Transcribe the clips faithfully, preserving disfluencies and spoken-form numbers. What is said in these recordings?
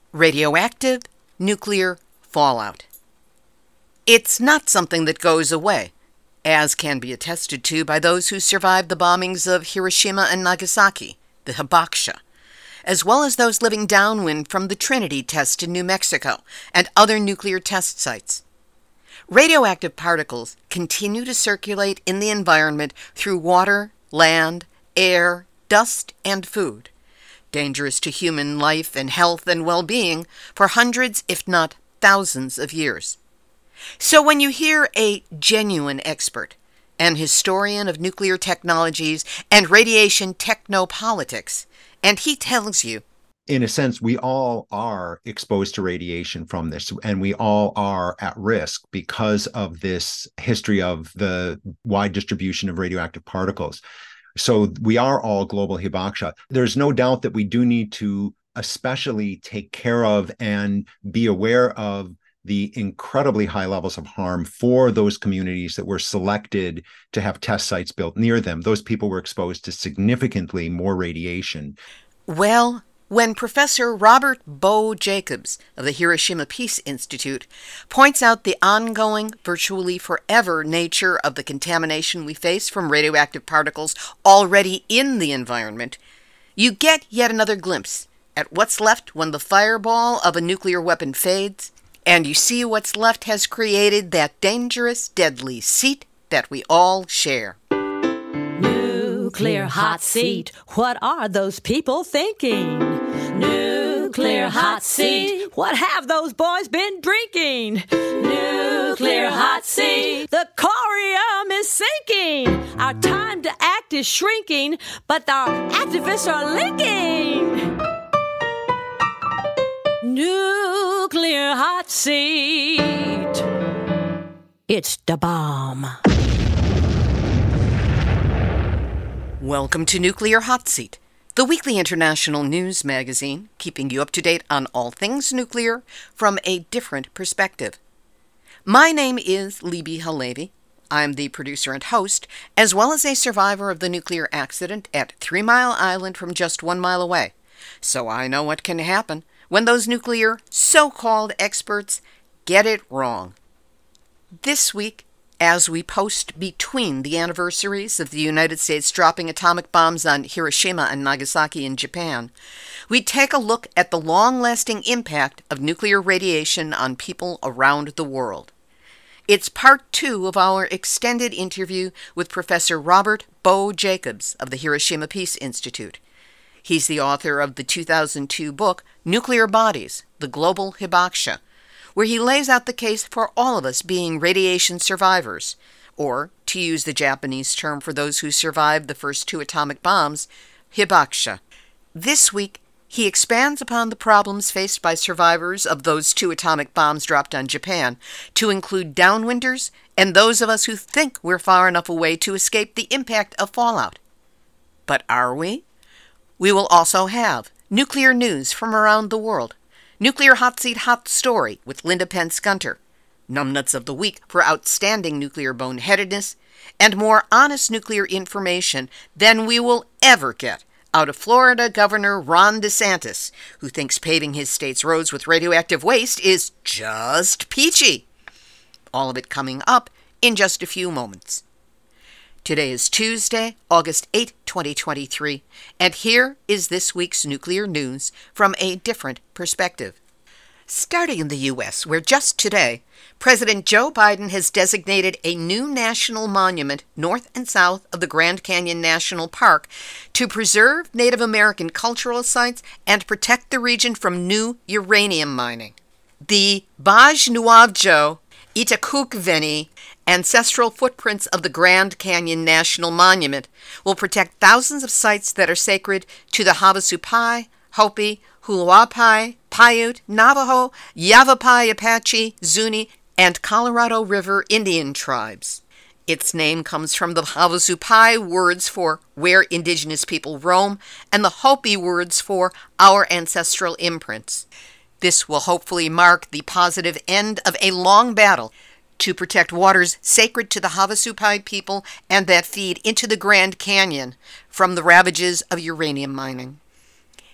Radioactive nuclear fallout. It's not something that goes away, as can be attested to by those who survived the bombings of Hiroshima and Nagasaki, the hibakusha, as well as those living downwind from the Trinity test in New Mexico and other nuclear test sites. Radioactive particles continue to circulate in the environment through water, land, air, dust, and food, dangerous to human life and health and well-being for hundreds, if not thousands, of years. So when you hear a genuine expert, an historian of nuclear technologies and radiation technopolitics, and he tells you, in a sense, we all are exposed to radiation from this, and we all are at risk because of this history of the wide distribution of radioactive particles. So we are all global hibakusha. There's no doubt that we do need to especially take care of and be aware of the incredibly high levels of harm for those communities that were selected to have test sites built near them. Those people were exposed to significantly more radiation. Well, when Professor Robert Bo Jacobs of the Hiroshima Peace Institute points out the ongoing, virtually forever nature of the contamination we face from radioactive particles already in the environment, you get yet another glimpse at what's left when the fireball of a nuclear weapon fades, and you see what's left has created that dangerous, deadly seat that we all share. Nuclear hot seat, what are those people thinking? Nuclear hot seat, what have those boys been drinking? Nuclear hot seat, the corium is sinking. Our time to act is shrinking, but our activists are linking. Nuclear hot seat, it's the bomb. Welcome to Nuclear Hot Seat, the weekly international news magazine, keeping you up to date on all things nuclear from a different perspective. My name is Libby Halevi. I'm the producer and host, as well as a survivor of the nuclear accident at Three Mile Island from just one mile away. So I know what can happen when those nuclear so-called experts get it wrong. This week, as we post between the anniversaries of the United States dropping atomic bombs on Hiroshima and Nagasaki in Japan, we take a look at the long-lasting impact of nuclear radiation on people around the world. It's part two of our extended interview with Professor Robert Bo Jacobs of the Hiroshima Peace Institute. He's the author of the two thousand two book, Nuclear Bodies, The Global Hibakusha, where he lays out the case for all of us being radiation survivors, or, to use the Japanese term for those who survived the first two atomic bombs, hibakusha. This week, he expands upon the problems faced by survivors of those two atomic bombs dropped on Japan, to include downwinders and those of us who think we're far enough away to escape the impact of fallout. But are we? We will also have nuclear news from around the world, Nuclear Hot Seat Hot Story with Linda Pence Gunter, Numbnuts of the Week for outstanding nuclear boneheadedness, and more honest nuclear information than we will ever get out of Florida Governor Ron DeSantis, who thinks paving his state's roads with radioactive waste is just peachy. All of it coming up in just a few moments. Today is Tuesday, August eighth, twenty twenty-three, and here is this week's nuclear news from a different perspective. Starting in the U S, where just today, President Joe Biden has designated a new national monument north and south of the Grand Canyon National Park to preserve Native American cultural sites and protect the region from new uranium mining. The Baj Nuavjo Itakukveni ancestral footprints of the Grand Canyon National Monument will protect thousands of sites that are sacred to the Havasupai, Hopi, Hulawapai, Paiute, Navajo, Yavapai, Apache, Zuni, and Colorado River Indian tribes. Its name comes from the Havasupai words for where indigenous people roam and the Hopi words for our ancestral imprints. This will hopefully mark the positive end of a long battle to protect waters sacred to the Havasupai people and that feed into the Grand Canyon from the ravages of uranium mining.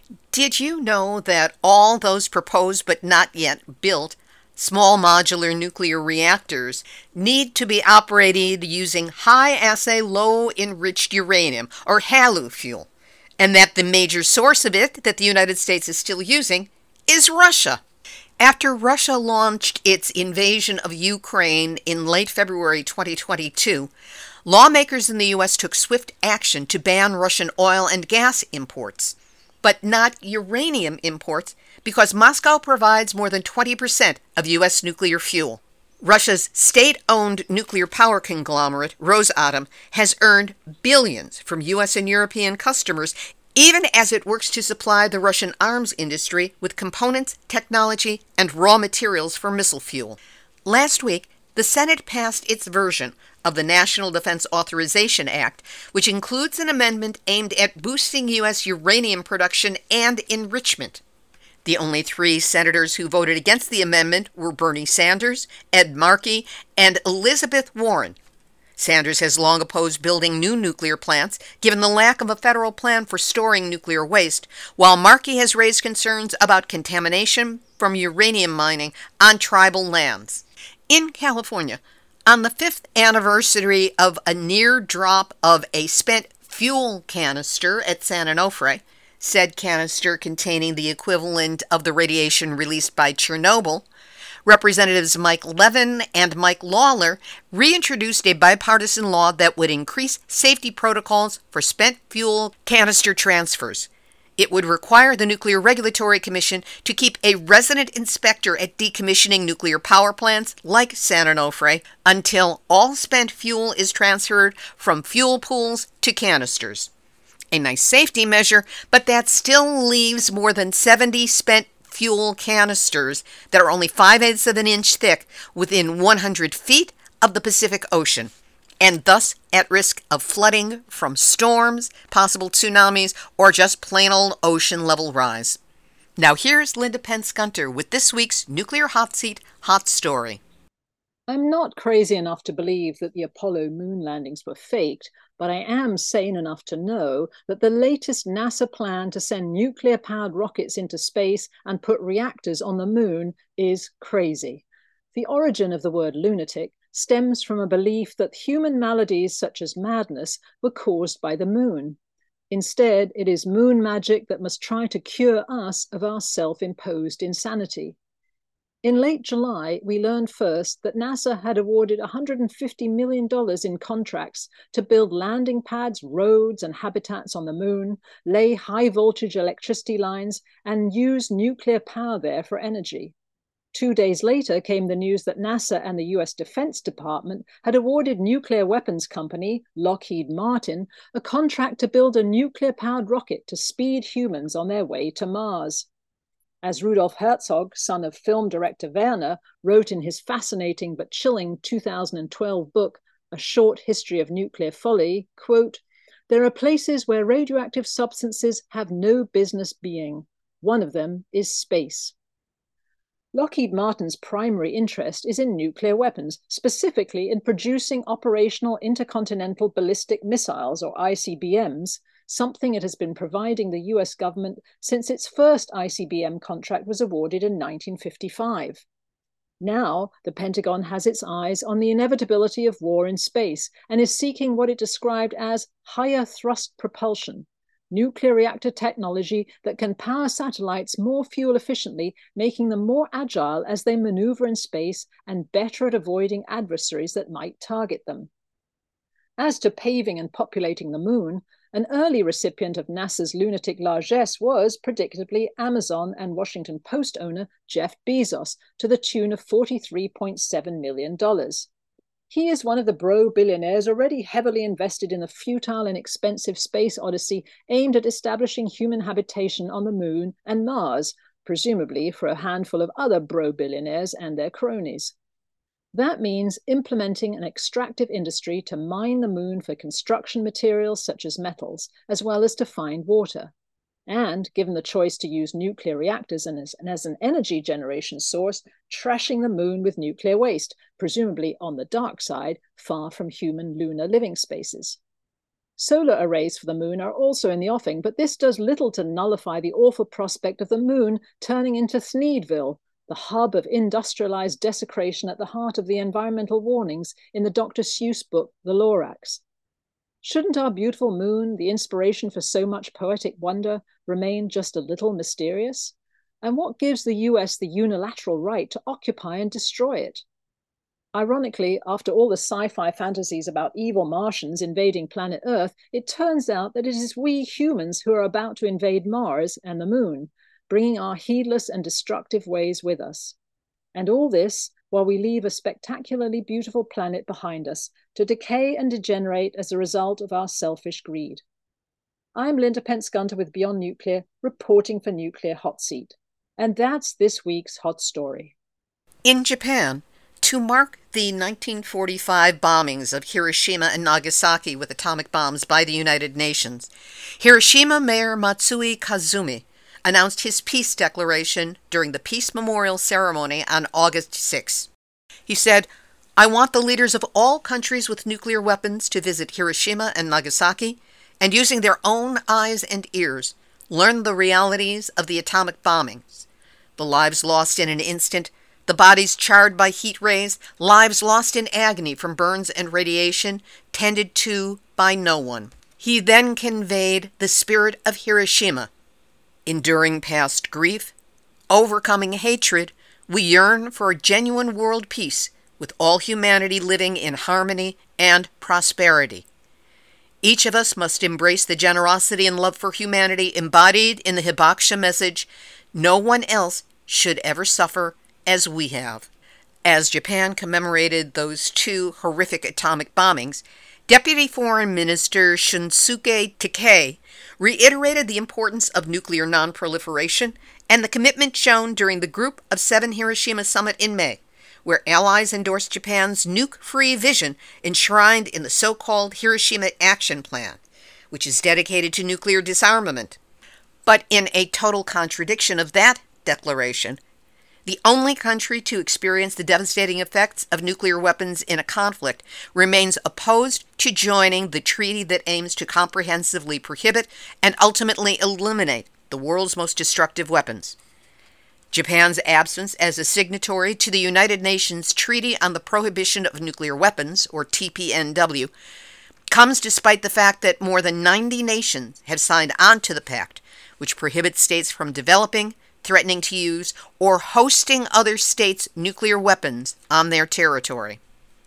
Did you know that all those proposed but not yet built small modular nuclear reactors need to be operated using high-assay low-enriched uranium, or HALEU fuel, and that the major source of it that the United States is still using is Russia? After Russia launched its invasion of Ukraine in late February twenty twenty-two, lawmakers in the U S took swift action to ban Russian oil and gas imports, but not uranium imports, because Moscow provides more than twenty percent of U S nuclear fuel. Russia's state-owned nuclear power conglomerate, Rosatom, has earned billions from U S and European customers, even as it works to supply the Russian arms industry with components, technology, and raw materials for missile fuel. Last week, the Senate passed its version of the National Defense Authorization Act, which includes an amendment aimed at boosting U S uranium production and enrichment. The only three senators who voted against the amendment were Bernie Sanders, Ed Markey, and Elizabeth Warren. Sanders has long opposed building new nuclear plants, given the lack of a federal plan for storing nuclear waste, while Markey has raised concerns about contamination from uranium mining on tribal lands. In California, on the fifth anniversary of a near drop of a spent fuel canister at San Onofre, said canister containing the equivalent of the radiation released by Chernobyl, Representatives Mike Levin and Mike Lawler reintroduced a bipartisan law that would increase safety protocols for spent fuel canister transfers. It would require the Nuclear Regulatory Commission to keep a resident inspector at decommissioning nuclear power plants like San Onofre until all spent fuel is transferred from fuel pools to canisters. A nice safety measure, but that still leaves more than seventy spent fuel canisters that are only five-eighths of an inch thick within one hundred feet of the Pacific Ocean, and thus at risk of flooding from storms, possible tsunamis, or just plain old ocean level rise. Now here's Linda Pence Gunter with this week's Nuclear Hot Seat Hot Story. I'm not crazy enough to believe that the Apollo moon landings were faked, but I am sane enough to know that the latest NASA plan to send nuclear-powered rockets into space and put reactors on the moon is crazy. The origin of the word lunatic stems from a belief that human maladies such as madness were caused by the moon. Instead, it is moon magic that must try to cure us of our self-imposed insanity. In late July, we learned first that NASA had awarded one hundred fifty million dollars in contracts to build landing pads, roads, and habitats on the moon, lay high-voltage electricity lines, and use nuclear power there for energy. Two days later came the news that NASA and the U S Defense Department had awarded nuclear weapons company Lockheed Martin a contract to build a nuclear-powered rocket to speed humans on their way to Mars. As Rudolf Herzog, son of film director Werner, wrote in his fascinating but chilling two thousand twelve book, A Short History of Nuclear Folly, quote, "There are places where radioactive substances have no business being. One of them is space." Lockheed Martin's primary interest is in nuclear weapons, specifically in producing operational intercontinental ballistic missiles, or I C B Ms, something it has been providing the U S government since its first I C B M contract was awarded in nineteen fifty-five. Now, the Pentagon has its eyes on the inevitability of war in space and is seeking what it described as higher thrust propulsion, nuclear reactor technology that can power satellites more fuel efficiently, making them more agile as they maneuver in space and better at avoiding adversaries that might target them. As to paving and populating the moon, an early recipient of NASA's lunatic largesse was, predictably, Amazon and Washington Post owner Jeff Bezos, to the tune of forty-three point seven million dollars. He is one of the bro billionaires already heavily invested in the futile and expensive space odyssey aimed at establishing human habitation on the moon and Mars, presumably for a handful of other bro billionaires and their cronies. That means implementing an extractive industry to mine the moon for construction materials such as metals, as well as to find water. And, given the choice to use nuclear reactors and as, and as an energy generation source, trashing the moon with nuclear waste, presumably on the dark side, far from human lunar living spaces. Solar arrays for the moon are also in the offing, but this does little to nullify the awful prospect of the moon turning into Thneedville, the hub of industrialized desecration at the heart of the environmental warnings in the Doctor Seuss book, The Lorax. Shouldn't our beautiful moon, the inspiration for so much poetic wonder, remain just a little mysterious? And what gives the U S the unilateral right to occupy and destroy it? Ironically, after all the sci-fi fantasies about evil Martians invading planet Earth, it turns out that it is we humans who are about to invade Mars and the moon, bringing our heedless and destructive ways with us. And all this while we leave a spectacularly beautiful planet behind us to decay and degenerate as a result of our selfish greed. I'm Linda Pence-Gunter with Beyond Nuclear, reporting for Nuclear Hot Seat. And that's this week's hot story. In Japan, to mark the nineteen forty-five bombings of Hiroshima and Nagasaki with atomic bombs by the United Nations, Hiroshima Mayor Matsui Kazumi announced his peace declaration during the Peace Memorial ceremony on August sixth. He said, "I want the leaders of all countries with nuclear weapons to visit Hiroshima and Nagasaki and, using their own eyes and ears, learn the realities of the atomic bombings. The lives lost in an instant, the bodies charred by heat rays, lives lost in agony from burns and radiation, tended to by no one." He then conveyed the spirit of Hiroshima. Enduring past grief, overcoming hatred, we yearn for a genuine world peace with all humanity living in harmony and prosperity. Each of us must embrace the generosity and love for humanity embodied in the Hibakusha message, "No one else should ever suffer as we have." As Japan commemorated those two horrific atomic bombings, Deputy Foreign Minister Shunsuke Takei reiterated the importance of nuclear nonproliferation and the commitment shown during the Group of Seven Hiroshima Summit in May, where allies endorsed Japan's nuke-free vision enshrined in the so-called Hiroshima Action Plan, which is dedicated to nuclear disarmament. But in a total contradiction of that declaration, the only country to experience the devastating effects of nuclear weapons in a conflict remains opposed to joining the treaty that aims to comprehensively prohibit and ultimately eliminate the world's most destructive weapons. Japan's absence as a signatory to the United Nations Treaty on the Prohibition of Nuclear Weapons, or T P N W, comes despite the fact that more than ninety nations have signed on to the pact, which prohibits states from developing, threatening to use, or hosting other states' nuclear weapons on their territory.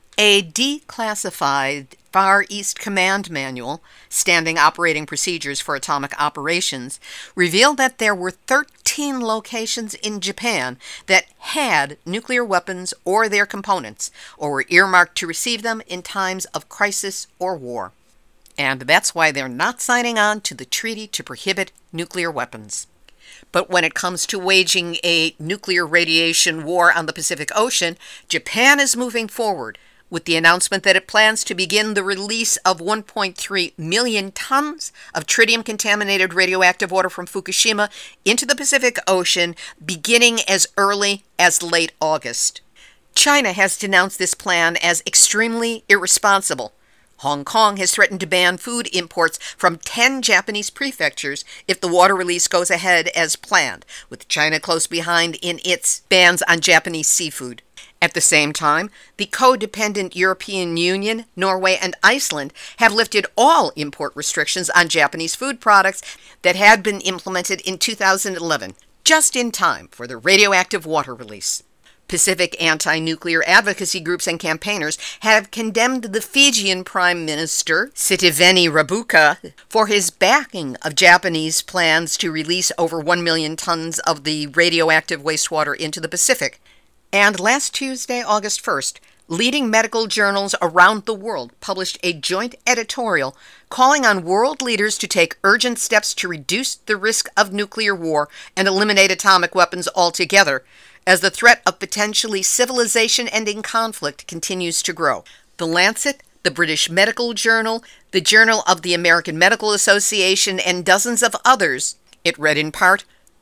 A declassified Far East Command Manual, Standing Operating Procedures for Atomic Operations, revealed that there were thirteen locations in Japan that had nuclear weapons or their components, or were earmarked to receive them in times of crisis or war. And that's why they're not signing on to the treaty to prohibit nuclear weapons. But when it comes to waging a nuclear radiation war on the Pacific Ocean, Japan is moving forward with the announcement that it plans to begin the release of one point three million tons of tritium-contaminated radioactive water from Fukushima into the Pacific Ocean beginning as early as late August. China has denounced this plan as extremely irresponsible. Hong Kong has threatened to ban food imports from ten Japanese prefectures if the water release goes ahead as planned, with China close behind in its bans on Japanese seafood. At the same time, the codependent European Union, Norway, and Iceland have lifted all import restrictions on Japanese food products that had been implemented in two thousand eleven, just in time for the radioactive water release. Pacific anti-nuclear advocacy groups and campaigners have condemned the Fijian Prime Minister, Sitiveni Rabuka, for his backing of Japanese plans to release over one million tons of the radioactive wastewater into the Pacific. And last Tuesday, August first, leading medical journals around the world published a joint editorial calling on world leaders to take urgent steps to reduce the risk of nuclear war and eliminate atomic weapons altogether, as the threat of potentially civilization-ending conflict continues to grow. The Lancet, the British Medical Journal, the Journal of the American Medical Association, and dozens of others, it read in part,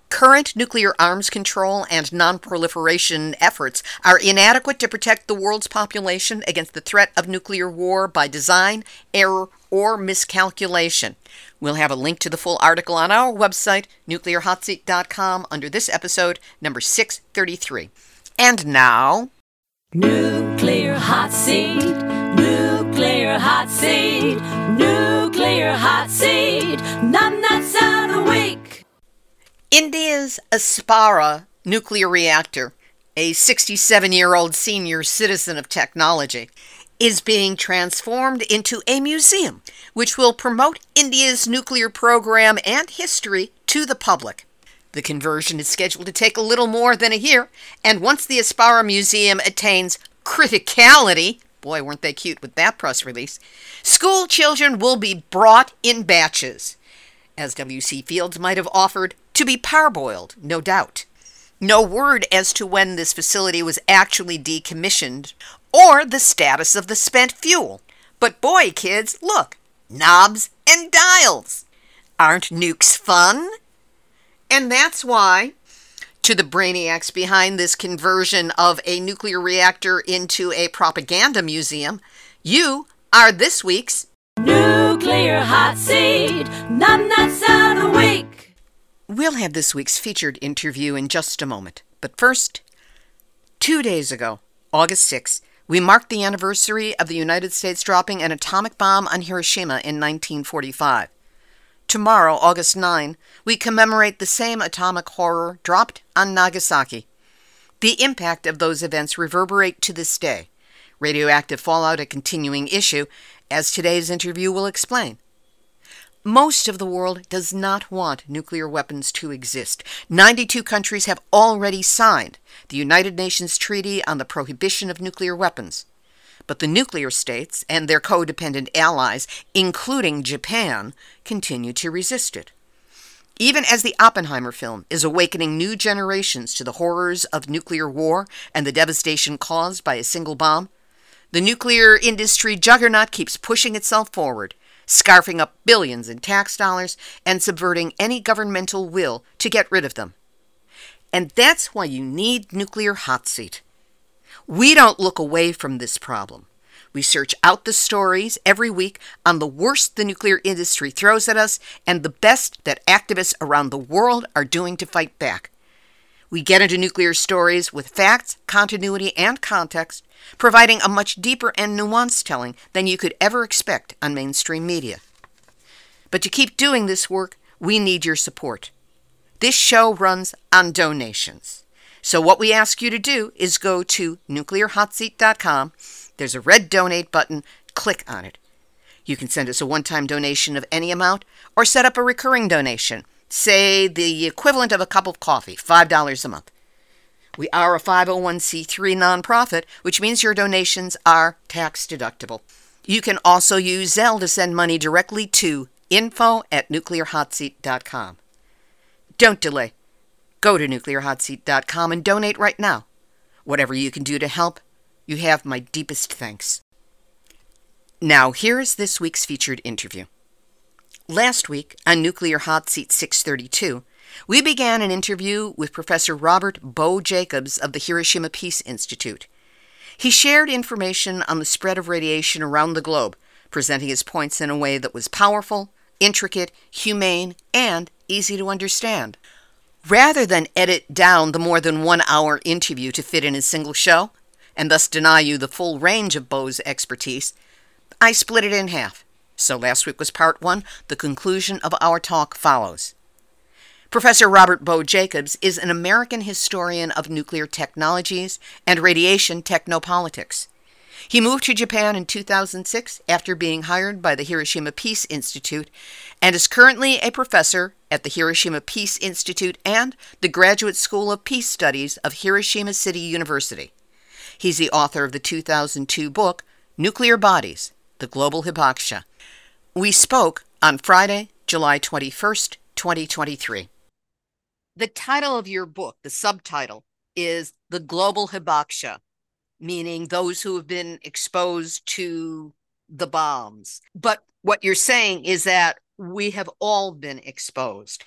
Current nuclear arms control and non-proliferation efforts are inadequate to protect the world's population against the threat of nuclear war by design, error, or miscalculation. We'll have a link to the full article on our website, nuclear hot seat dot com, under this episode, number six thirty-three. And now... Nuclear Hot Seat, Nuclear Hot Seat, Nuclear Hot Seat, Numbnuts of the Week. India's Aspara nuclear reactor, a sixty-seven-year-old senior citizen of technology, is being transformed into a museum which will promote India's nuclear program and history to the public. The conversion is scheduled to take a little more than a year, and once the Aspara Museum attains criticality, boy, weren't they cute with that press release, school children will be brought in batches, as W C Fields might have offered to be parboiled, no doubt. No word as to when this facility was actually decommissioned or the status of the spent fuel. But boy, kids, look, knobs and dials. Aren't nukes fun? And that's why, to the brainiacs behind this conversion of a nuclear reactor into a propaganda museum, you are this week's Nuclear Hot Seat, Numbnuts of the Week. We'll have this week's featured interview in just a moment. But first, two days ago, August sixth, we marked the anniversary of the United States dropping an atomic bomb on Hiroshima in nineteen forty-five. Tomorrow, August ninth, we commemorate the same atomic horror dropped on Nagasaki. The impact of those events reverberate to this day. Radioactive fallout a continuing issue, as today's interview will explain. Most of the world does not want nuclear weapons to exist. ninety-two countries have already signed the United Nations Treaty on the Prohibition of Nuclear Weapons. But the nuclear states and their codependent allies, including Japan, continue to resist it. Even as the Oppenheimer film is awakening new generations to the horrors of nuclear war and the devastation caused by a single bomb, the nuclear industry juggernaut keeps pushing itself forward, scarfing up billions in tax dollars and subverting any governmental will to get rid of them. And that's why you need Nuclear Hot Seat. We don't look away from this problem. We search out the stories every week on the worst the nuclear industry throws at us and the best that activists around the world are doing to fight back. We get into nuclear stories with facts, continuity, and context, providing a much deeper and nuanced telling than you could ever expect on mainstream media. But to keep doing this work, we need your support. This show runs on donations. So what we ask you to do is go to nuclear hot seat dot com. There's a red donate button. Click on it. You can send us a one-time donation of any amount or set up a recurring donation, say the equivalent of a cup of coffee, five dollars a month. We are a five oh one c three nonprofit, which means your donations are tax deductible. You can also use Zelle to send money directly to info at nuclear hot seat dot com. Don't delay. Go to nuclear hot seat dot com and donate right now. Whatever you can do to help, you have my deepest thanks. Now, here is this week's featured interview. Last week, on Nuclear Hot Seat six thirty-two, we began an interview with Professor Robert Bo Jacobs of the Hiroshima Peace Institute. He shared information on the spread of radiation around the globe, presenting his points in a way that was powerful, intricate, humane, and easy to understand. Rather than edit down the more than one-hour interview to fit in a single show, and thus deny you the full range of Bo's expertise, I split it in half. So last week was part one. The conclusion of our talk follows. Professor Robert Bo Jacobs is an American historian of nuclear technologies and radiation technopolitics. He moved to Japan in two thousand six after being hired by the Hiroshima Peace Institute and is currently a professor at the Hiroshima Peace Institute and the Graduate School of Peace Studies of Hiroshima City University. He's the author of the two thousand two book, Nuclear Bodies, The Global Hibakusha. We spoke on Friday, July twenty-first, twenty twenty-three. The title of your book, the subtitle, is The Global Hibakusha, meaning those who have been exposed to the bombs. But what you're saying is that we have all been exposed.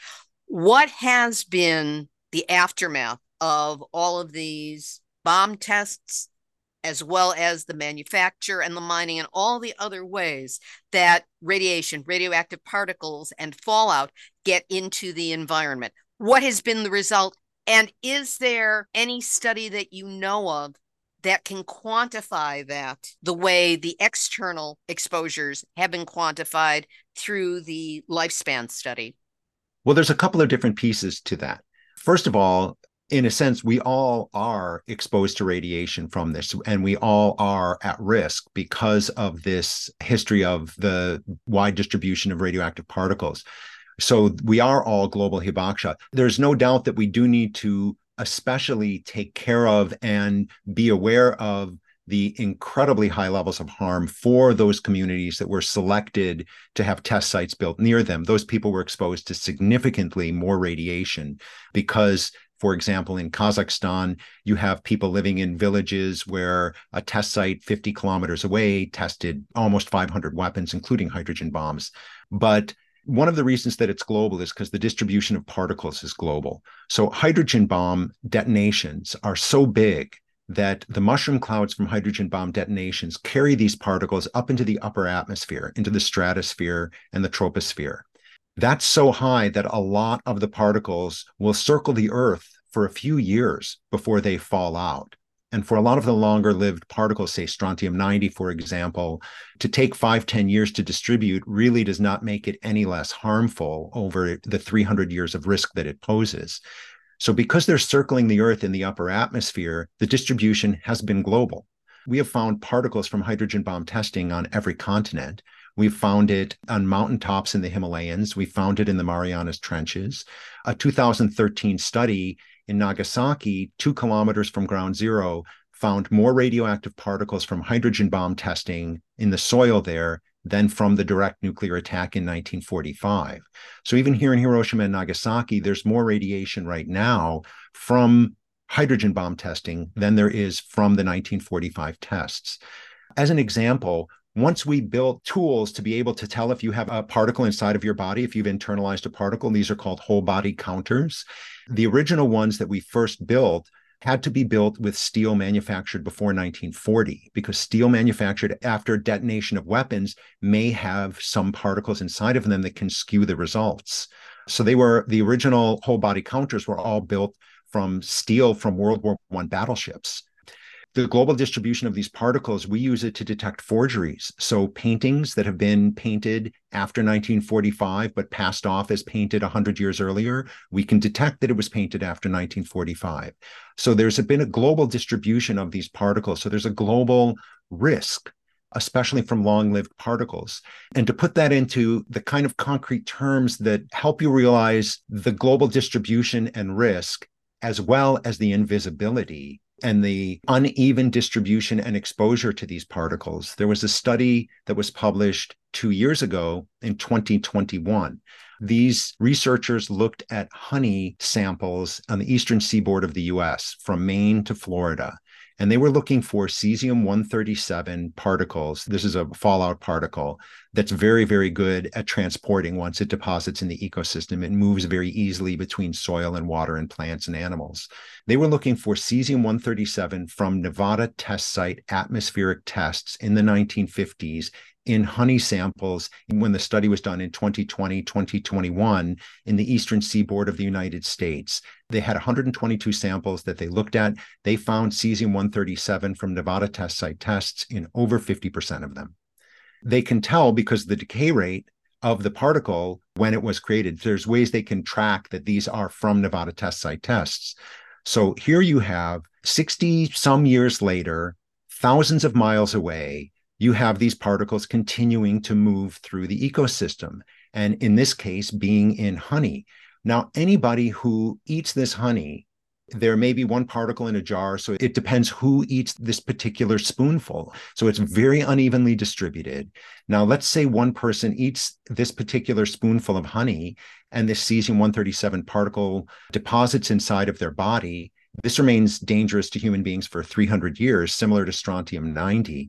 What has been the aftermath of all of these bomb tests, as well as the manufacture and the mining and all the other ways that radiation, radioactive particles, and fallout get into the environment? What has been the result? And is there any study that you know of that can quantify that the way the external exposures have been quantified through the lifespan study? Well, there's a couple of different pieces to that. First of all, in a sense, we all are exposed to radiation from this, and we all are at risk because of this history of the wide distribution of radioactive particles. So we are all global hibakusha. There's no doubt that we do need to especially take care of and be aware of the incredibly high levels of harm for those communities that were selected to have test sites built near them. Those people were exposed to significantly more radiation because, for example, in Kazakhstan, you have people living in villages where a test site fifty kilometers away tested almost five hundred weapons, including hydrogen bombs. But one of the reasons that it's global is because the distribution of particles is global. So hydrogen bomb detonations are so big that the mushroom clouds from hydrogen bomb detonations carry these particles up into the upper atmosphere, into the stratosphere and the troposphere. That's so high that a lot of the particles will circle the Earth for a few years before they fall out. And for a lot of the longer lived particles, say strontium ninety, for example, to take five, ten years to distribute really does not make it any less harmful over the three hundred years of risk that it poses. So because they're circling the Earth in the upper atmosphere, the distribution has been global. We have found particles from hydrogen bomb testing on every continent. We've found it on mountaintops in the Himalayas. We found it in the Marianas Trenches. A two thousand thirteen study in Nagasaki, two kilometers from ground zero, found more radioactive particles from hydrogen bomb testing in the soil there than from the direct nuclear attack in nineteen forty-five. So even here in Hiroshima and Nagasaki, there's more radiation right now from hydrogen bomb testing than there is from the nineteen forty-five tests. As an example, once we built tools to be able to tell if you have a particle inside of your body, if you've internalized a particle, these are called whole body counters. The original ones that we first built had to be built with steel manufactured before nineteen forty, because steel manufactured after detonation of weapons may have some particles inside of them that can skew the results. So they were, the original whole body counters were all built from steel from World War One battleships. The global distribution of these particles, we use it to detect forgeries. So paintings that have been painted after nineteen forty-five, but passed off as painted one hundred years earlier, we can detect that it was painted after nineteen forty-five. So there's been a global distribution of these particles. So there's a global risk, especially from long-lived particles. And to put that into the kind of concrete terms that help you realize the global distribution and risk, as well as the invisibility and the uneven distribution and exposure to these particles. There was a study that was published two years ago in twenty twenty-one. These researchers looked at honey samples on the eastern seaboard of the U S, from Maine to Florida, and they were looking for cesium one thirty-seven particles. This is a fallout particle that's very, very good at transporting once it deposits in the ecosystem. It moves very easily between soil and water and plants and animals. They were looking for cesium one thirty-seven from Nevada test site atmospheric tests in the nineteen fifties in honey samples when the study was done in twenty twenty, twenty twenty-one in the eastern seaboard of the United States. They had one hundred twenty-two samples that they looked at. They found cesium one thirty-seven from Nevada test site tests in over fifty percent of them. They can tell because the decay rate of the particle when it was created. There's ways they can track that these are from Nevada test site tests. So here you have sixty some years later, thousands of miles away, you have these particles continuing to move through the ecosystem. And in this case, being in honey. Now, anybody who eats this honey, there may be one particle in a jar, so it depends who eats this particular spoonful. So it's very unevenly distributed. Now, let's say one person eats this particular spoonful of honey, and this cesium one thirty-seven particle deposits inside of their body. This remains dangerous to human beings for three hundred years, similar to strontium ninety.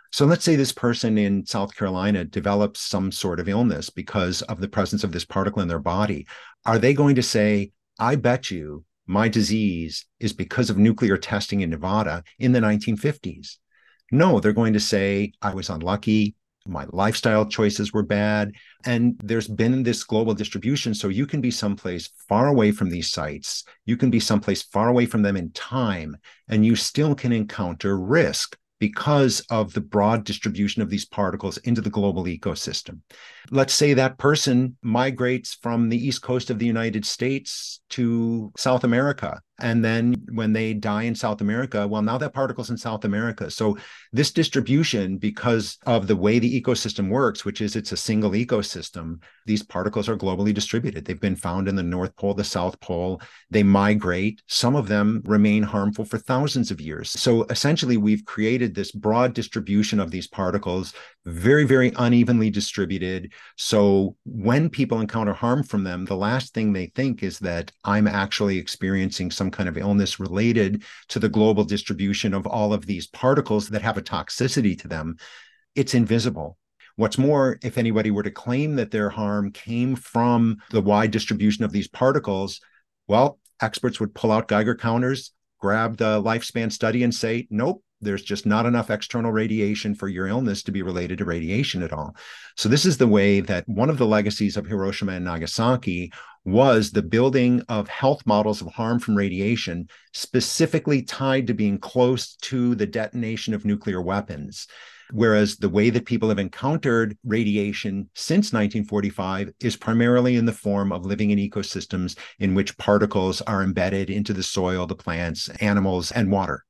So let's say this person in South Carolina develops some sort of illness because of the presence of this particle in their body. Are they going to say, I bet you my disease is because of nuclear testing in Nevada in the nineteen fifties? No, they're going to say, I was unlucky. My lifestyle choices were bad. And there's been this global distribution. So you can be someplace far away from these sites. You can be someplace far away from them in time, and you still can encounter risk because of the broad distribution of these particles into the global ecosystem. Let's say that person migrates from the East Coast of the United States to South America. And then when they die in South America, well, now that particle's in South America. So this distribution, because of the way the ecosystem works, which is it's a single ecosystem, these particles are globally distributed. They've been found in the North Pole, the South Pole. They migrate. Some of them remain harmful for thousands of years. So essentially, we've created this broad distribution of these particles, very, very unevenly distributed. So when people encounter harm from them, the last thing they think is that I'm actually experiencing some kind of illness related to the global distribution of all of these particles that have a toxicity to them. It's invisible. What's more, if anybody were to claim that their harm came from the wide distribution of these particles, well, experts would pull out Geiger counters, grab the lifespan study and say, nope, there's just not enough external radiation for your illness to be related to radiation at all. So this is the way that one of the legacies of Hiroshima and Nagasaki was the building of health models of harm from radiation, specifically tied to being close to the detonation of nuclear weapons. Whereas the way that people have encountered radiation since nineteen forty-five is primarily in the form of living in ecosystems in which particles are embedded into the soil, the plants, animals, and water.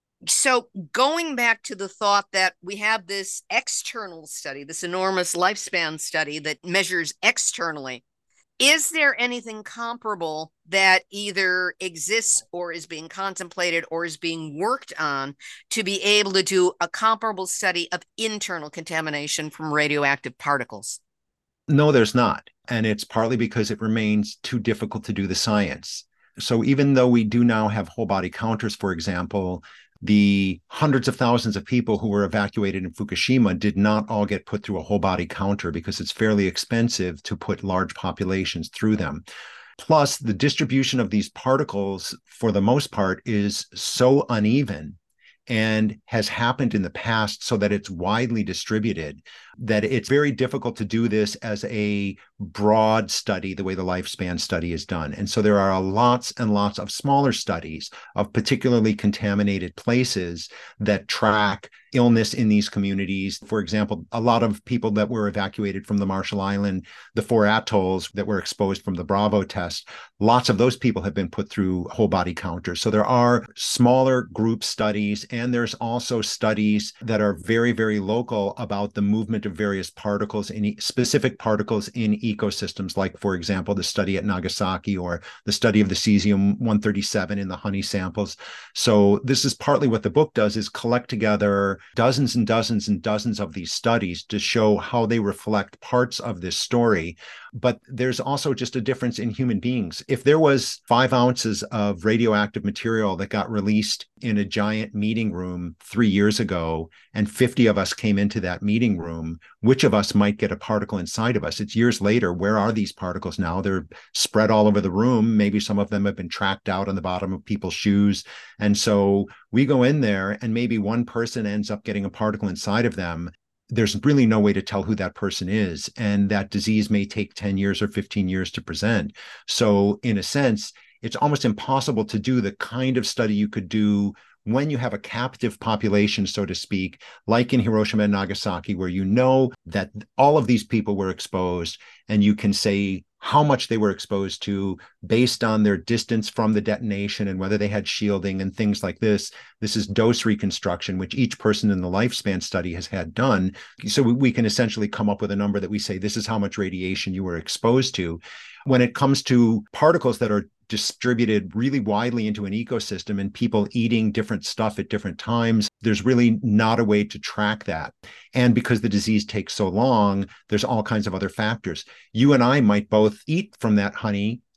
So going back to the thought that we have this external study, this enormous lifespan study that measures externally, is there anything comparable that either exists or is being contemplated or is being worked on to be able to do a comparable study of internal contamination from radioactive particles? No, there's not. And it's partly because it remains too difficult to do the science. So even though we do now have whole body counters, for example, the hundreds of thousands of people who were evacuated in Fukushima did not all get put through a whole body counter because it's fairly expensive to put large populations through them. Plus, the distribution of these particles, for the most part, is so uneven and has happened in the past so that it's widely distributed, that it's very difficult to do this as a broad study the way the lifespan study is done. And so there are lots and lots of smaller studies of particularly contaminated places that track illness in these communities. For example, a lot of people that were evacuated from the Marshall Island, the four atolls that were exposed from the Bravo test, lots of those people have been put through whole body counters. So there are smaller group studies, and there's also studies that are very, very local about the movement of various particles, in specific particles in ecosystems, like, for example, the study at Nagasaki or the study of the cesium one thirty-seven in the honey samples. So this is partly what the book does, is collect together dozens and dozens and dozens of these studies to show how they reflect parts of this story. But there's also just a difference in human beings. If there was five ounces of radioactive material that got released in a giant meeting room three years ago, and fifty of us came into that meeting room, which of us might get a particle inside of us? It's years later. Where are these particles now? They're spread all over the room. Maybe some of them have been tracked out on the bottom of people's shoes. And so we go in there and maybe one person ends up getting a particle inside of them. There's really no way to tell who that person is. And that disease may take ten years or fifteen years to present. So in a sense, it's almost impossible to do the kind of study you could do when you have a captive population, so to speak, like in Hiroshima and Nagasaki, where you know that all of these people were exposed, and you can say how much they were exposed to based on their distance from the detonation and whether they had shielding and things like this. This is dose reconstruction, which each person in the lifespan study has had done. So we, we can essentially come up with a number that we say, this is how much radiation you were exposed to. When it comes to particles that are distributed really widely into an ecosystem and people eating different stuff at different times, there's really not a way to track that. And because the disease takes so long, there's all kinds of other factors. You and I might both eat from that honey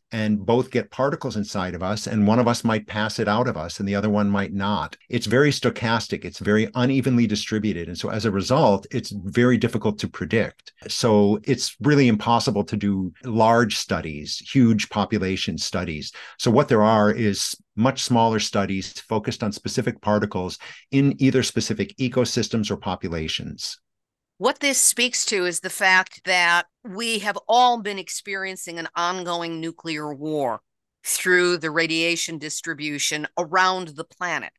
and both get particles inside of us, and one of us might pass it out of us and the other one might not. It's very stochastic. It's very unevenly distributed. And so as a result, it's very difficult to predict. So it's really impossible to do large studies, huge population studies. So what there are is much smaller studies focused on specific particles in either specific ecosystems or populations. What this speaks to is the fact that we have all been experiencing an ongoing nuclear war through the radiation distribution around the planet,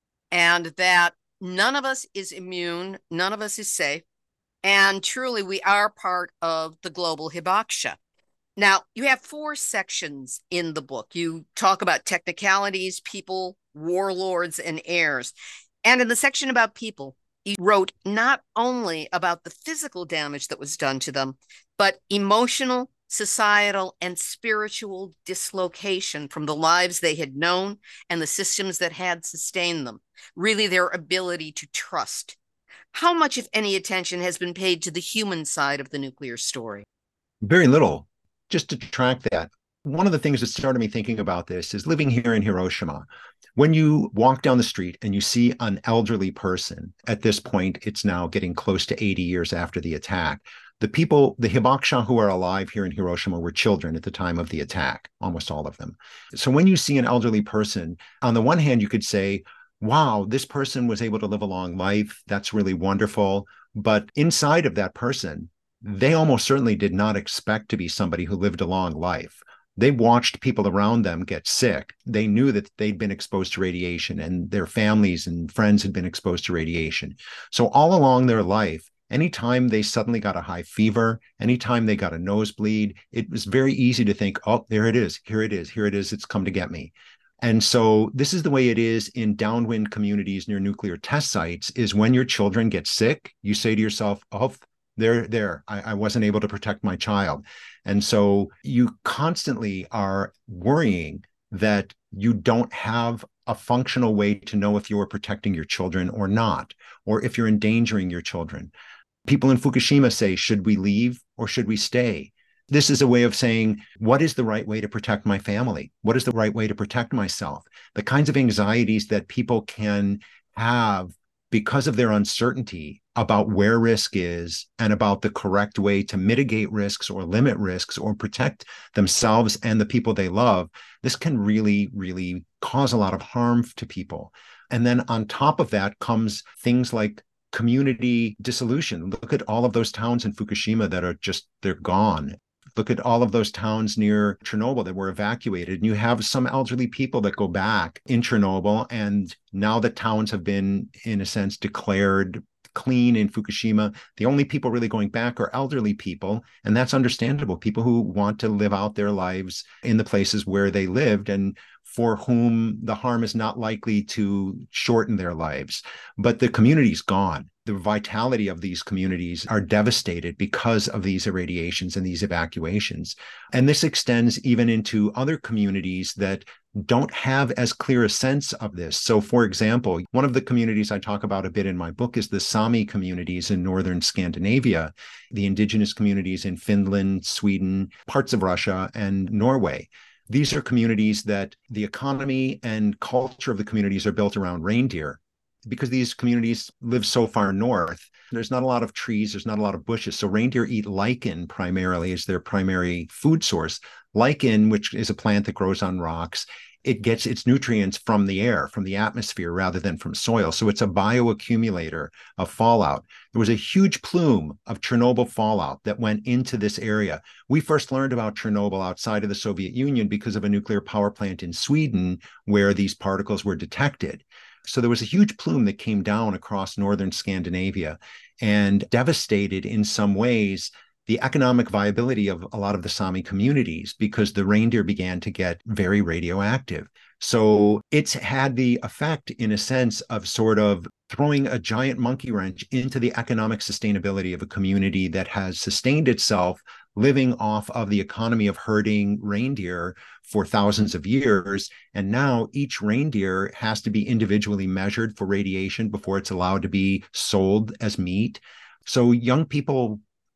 and that none of us is immune, none of us is safe, and truly we are part of the global hibakusha. Now, you have four sections in the book. You talk about technicalities, people, warlords, and heirs. And in the section about people, you wrote not only about the physical damage that was done to them, but emotional, societal, and spiritual dislocation from the lives they had known and the systems that had sustained them, really their ability to trust. How much, if any, attention has been paid to the human side of the nuclear story? Very little. Just to track that, one of the things that started me thinking about this is living here in Hiroshima. When you walk down the street and you see an elderly person, at this point, it's now getting close to eighty years after the attack. The people, the hibakusha who are alive here in Hiroshima were children at the time of the attack, almost all of them. So when you see an elderly person, on the one hand, you could say, wow, this person was able to live a long life. That's really wonderful. But inside of that person, they almost certainly did not expect to be somebody who lived a long life. They watched people around them get sick. They knew that they'd been exposed to radiation and their families and friends had been exposed to radiation. So all along their life, anytime they suddenly got a high fever, anytime they got a nosebleed, it was very easy to think, oh, there it is, here it is, here it is, it's come to get me. And so this is the way it is in downwind communities near nuclear test sites, is when your children get sick, you say to yourself, oh, There, there, I, I wasn't able to protect my child. And so you constantly are worrying that you don't have a functional way to know if you are protecting your children or not, or if you're endangering your children. People in Fukushima say, should we leave or should we stay? This is a way of saying, what is the right way to protect my family? What is the right way to protect myself? The kinds of anxieties that people can have because of their uncertainty about where risk is and about the correct way to mitigate risks or limit risks or protect themselves and the people they love, this can really, really cause a lot of harm to people. And then on top of that comes things like community dissolution. Look at all of those towns in Fukushima that are just, they're gone. Look at all of those towns near Chernobyl that were evacuated. And you have some elderly people that go back in Chernobyl. And now the towns have been, in a sense, declared clean in Fukushima. The only people really going back are elderly people. And that's understandable. People who want to live out their lives in the places where they lived and for whom the harm is not likely to shorten their lives. But the community's gone. The vitality of these communities are devastated because of these irradiations and these evacuations. And this extends even into other communities that don't have as clear a sense of this. So, for example, one of the communities I talk about a bit in my book is the Sami communities in northern Scandinavia, the indigenous communities in Finland, Sweden, parts of Russia, and Norway. These are communities that the economy and culture of the communities are built around reindeer. Because these communities live so far north, there's not a lot of trees, there's not a lot of bushes. So reindeer eat lichen primarily as their primary food source. Lichen, which is a plant that grows on rocks, it gets its nutrients from the air, from the atmosphere, rather than from soil. So it's a bioaccumulator of fallout. There was a huge plume of Chernobyl fallout that went into this area. We first learned about Chernobyl outside of the Soviet Union because of a nuclear power plant in Sweden where these particles were detected. So there was a huge plume that came down across northern Scandinavia and devastated in some ways the economic viability of a lot of the Sami communities because the reindeer began to get very radioactive. So it's had the effect, in a sense, of sort of throwing a giant monkey wrench into the economic sustainability of a community that has sustained itself living off of the economy of herding reindeer for thousands of years. And now each reindeer has to be individually measured for radiation before it's allowed to be sold as meat. So young people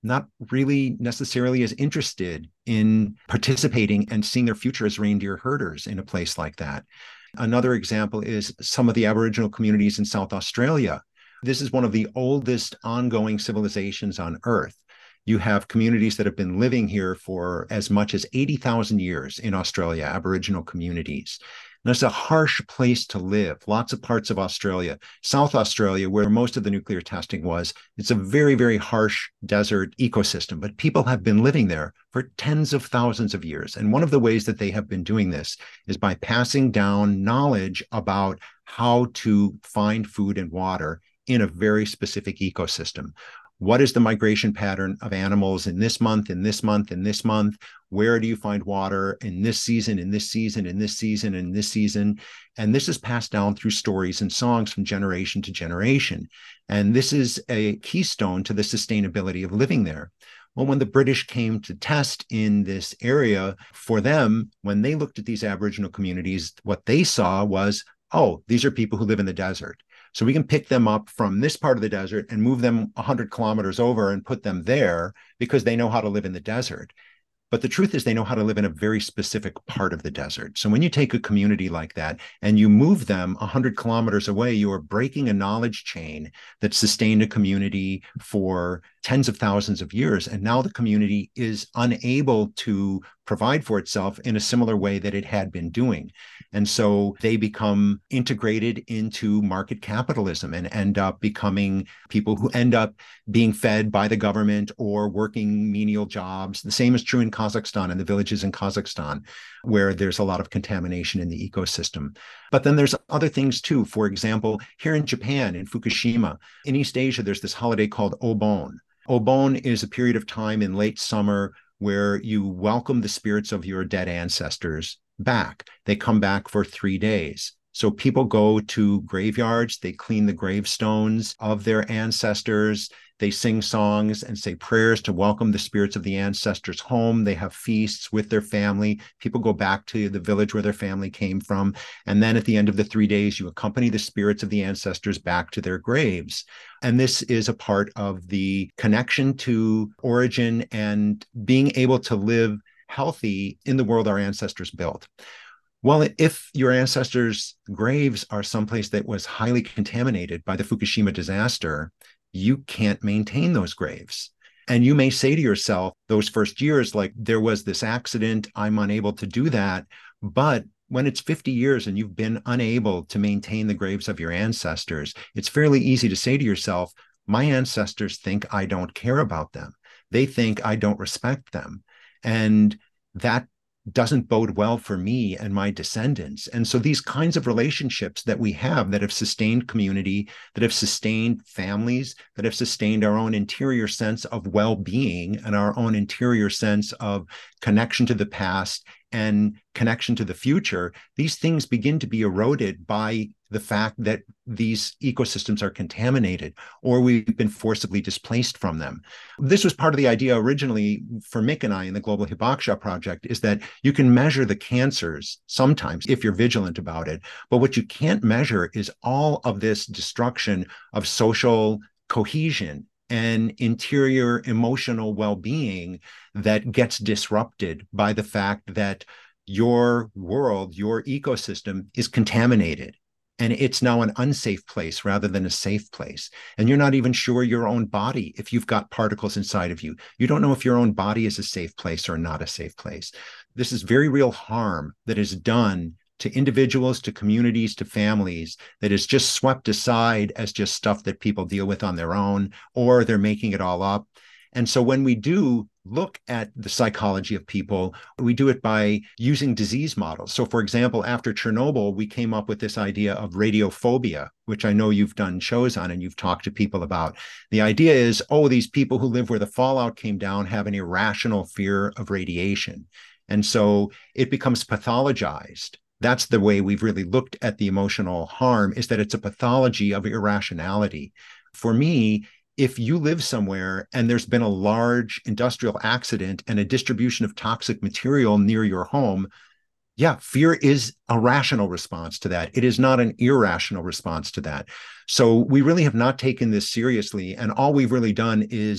not really necessarily as interested in participating and seeing their future as reindeer herders in a place like that. Another example is some of the Aboriginal communities in South Australia. This is one of the oldest ongoing civilizations on Earth. You have communities that have been living here for as much as eighty thousand years in Australia, Aboriginal communities. And it's a harsh place to live. Lots of parts of Australia, South Australia, where most of the nuclear testing was, it's a very, very harsh desert ecosystem. But people have been living there for tens of thousands of years. And one of the ways that they have been doing this is by passing down knowledge about how to find food and water in a very specific ecosystem. What is the migration pattern of animals in this month, in this month, in this month? Where do you find water in this season, in this season, in this season, in this season? And this is passed down through stories and songs from generation to generation. And this is a keystone to the sustainability of living there. Well, when the British came to test in this area, for them, when they looked at these Aboriginal communities, what they saw was, oh, these are people who live in the desert. So we can pick them up from this part of the desert and move them one hundred kilometers over and put them there because they know how to live in the desert. But the truth is they know how to live in a very specific part of the desert. So when you take a community like that and you move them one hundred kilometers away, you are breaking a knowledge chain that sustained a community for tens of thousands of years. And now the community is unable to provide for itself in a similar way that it had been doing. And so they become integrated into market capitalism and end up becoming people who end up being fed by the government or working menial jobs. The same is true in Kazakhstan and the villages in Kazakhstan, where there's a lot of contamination in the ecosystem. But then there's other things too. For example, here in Japan, in Fukushima, in East Asia, there's this holiday called Obon. Obon is a period of time in late summer where you welcome the spirits of your dead ancestors back. They come back for three days. So people go to graveyards, they clean the gravestones of their ancestors, they sing songs and say prayers to welcome the spirits of the ancestors home. They have feasts with their family. People go back to the village where their family came from. And then at the end of the three days, you accompany the spirits of the ancestors back to their graves. And this is a part of the connection to origin and being able to live healthy in the world our ancestors built. Well, if your ancestors' graves are someplace that was highly contaminated by the Fukushima disaster, you can't maintain those graves. And you may say to yourself, those first years, like, there was this accident, I'm unable to do that. But when it's fifty years and you've been unable to maintain the graves of your ancestors, it's fairly easy to say to yourself, my ancestors think I don't care about them. They think I don't respect them. And that doesn't bode well for me and my descendants. And so these kinds of relationships that we have that have sustained community, that have sustained families, that have sustained our own interior sense of well-being and our own interior sense of connection to the past and connection to the future, these things begin to be eroded by the fact that these ecosystems are contaminated or we've been forcibly displaced from them. This was part of the idea originally for Mick and I in the Global Hibakusha Project, is that you can measure the cancers sometimes if you're vigilant about it, but what you can't measure is all of this destruction of social cohesion and interior emotional well-being that gets disrupted by the fact that your world, your ecosystem is contaminated. And it's now an unsafe place rather than a safe place. And you're not even sure your own body, if you've got particles inside of you, you don't know if your own body is a safe place or not a safe place. This is very real harm that is done to individuals, to communities, to families, that is just swept aside as just stuff that people deal with on their own, or they're making it all up. And so when we do look at the psychology of people, we do it by using disease models. So for example, after Chernobyl, we came up with this idea of radiophobia, which I know you've done shows on and you've talked to people about. The idea is, oh, these people who live where the fallout came down have an irrational fear of radiation. And so it becomes pathologized. That's the way we've really looked at the emotional harm, is that it's a pathology of irrationality. For me, if you live somewhere and there's been a large industrial accident and a distribution of toxic material near your home, yeah, fear is a rational response to that. It is not an irrational response to that. So we really have not taken this seriously. And all we've really done is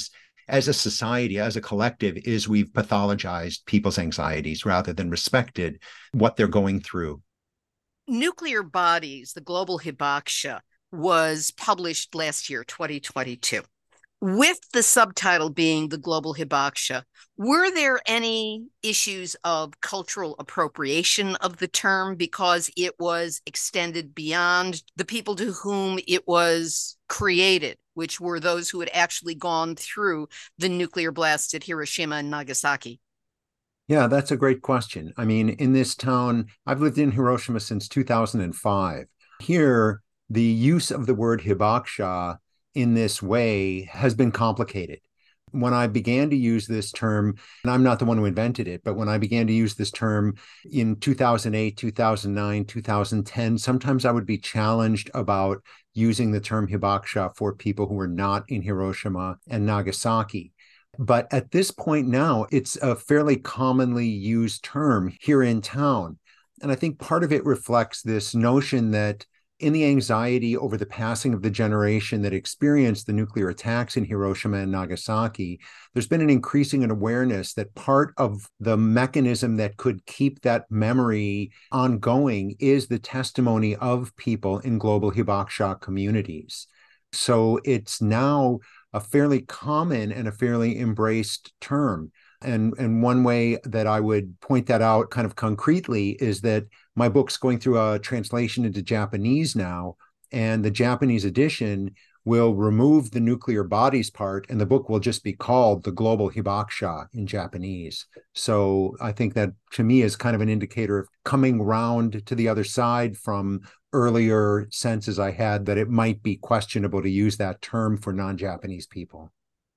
as a society, as a collective, is we've pathologized people's anxieties rather than respected what they're going through. Nuclear Bodies, the Global Hibakusha, was published last year, twenty twenty-two. With the subtitle being the Global Hibakusha, were there any issues of cultural appropriation of the term because it was extended beyond the people to whom it was created, which were those who had actually gone through the nuclear blast at Hiroshima and Nagasaki? Yeah, that's a great question. I mean, in this town, I've lived in Hiroshima since two thousand five. Here, the use of the word hibakusha in this way has been complicated. When I began to use this term, and I'm not the one who invented it, but when I began to use this term in two thousand eight, two thousand nine, two thousand ten, sometimes I would be challenged about using the term hibakusha for people who were not in Hiroshima and Nagasaki. But at this point now, it's a fairly commonly used term here in town. And I think part of it reflects this notion that in the anxiety over the passing of the generation that experienced the nuclear attacks in Hiroshima and Nagasaki, there's been an increasing awareness that part of the mechanism that could keep that memory ongoing is the testimony of people in global hibakusha communities. So it's now a fairly common and a fairly embraced term. And, and one way that I would point that out kind of concretely is that my book's going through a translation into Japanese now, and the Japanese edition will remove the nuclear bodies part, and the book will just be called The Global Hibakusha in Japanese. So I think that to me is kind of an indicator of coming round to the other side from earlier senses I had that it might be questionable to use that term for non-Japanese people.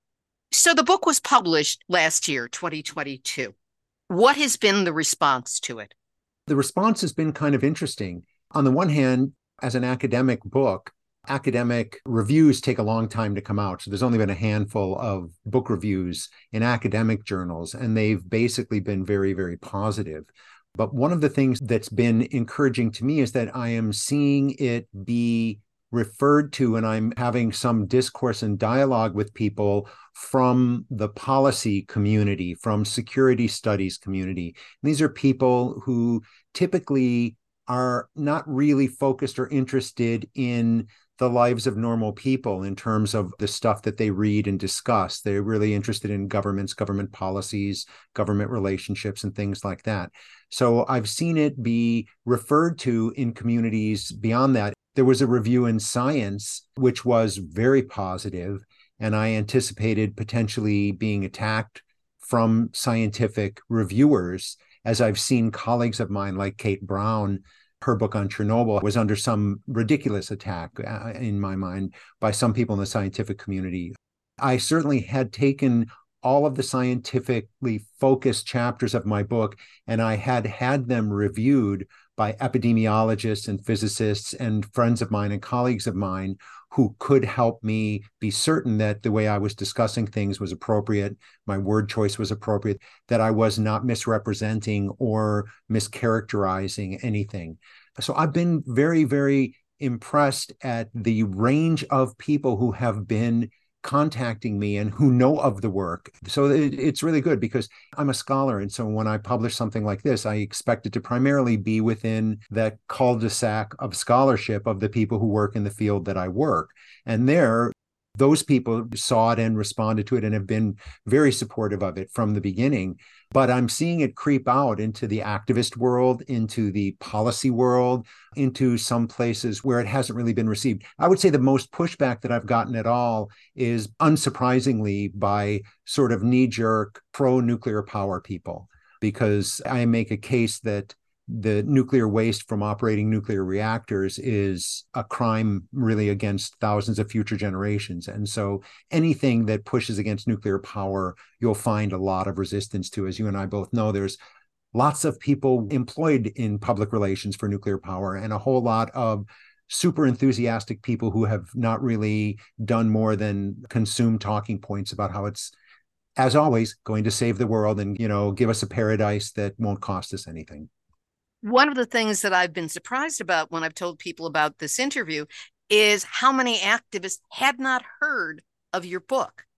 So the book was published last year, twenty twenty-two. What has been the response to it? The response has been kind of interesting. On the one hand, as an academic book, academic reviews take a long time to come out. So there's only been a handful of book reviews in academic journals, and they've basically been very, very positive. But one of the things that's been encouraging to me is that I am seeing it be referred to, and I'm having some discourse and dialogue with people from the policy community, from security studies community. And these are people who typically are not really focused or interested in the lives of normal people in terms of the stuff that they read and discuss. They're really interested in governments, government policies, government relationships, and things like that. So I've seen it be referred to in communities beyond that. There was a review in Science, which was very positive, and I anticipated potentially being attacked from scientific reviewers, as I've seen colleagues of mine like Kate Brown. Her book on Chernobyl was under some ridiculous attack, uh, in my mind, by some people in the scientific community. I certainly had taken all of the scientifically focused chapters of my book, and I had had them reviewed by epidemiologists and physicists and friends of mine and colleagues of mine who could help me be certain that the way I was discussing things was appropriate, my word choice was appropriate, that I was not misrepresenting or mischaracterizing anything. So I've been very, very impressed at the range of people who have been contacting me and who know of the work. So it, it's really good because I'm a scholar. And so when I publish something like this, I expect it to primarily be within that cul-de-sac of scholarship of the people who work in the field that I work. And there, those people saw it and responded to it and have been very supportive of it from the beginning. But I'm seeing it creep out into the activist world, into the policy world, into some places where it hasn't really been received. I would say the most pushback that I've gotten at all is, unsurprisingly, by sort of knee-jerk pro-nuclear power people, because I make a case that the nuclear waste from operating nuclear reactors is a crime really against thousands of future generations. And so anything that pushes against nuclear power, you'll find a lot of resistance to. As you and I both know, there's lots of people employed in public relations for nuclear power and a whole lot of super enthusiastic people who have not really done more than consume talking points about how it's, as always, going to save the world and, you know, give us a paradise that won't cost us anything. One of the things that I've been surprised about when I've told people about this interview is how many activists had not heard of your book.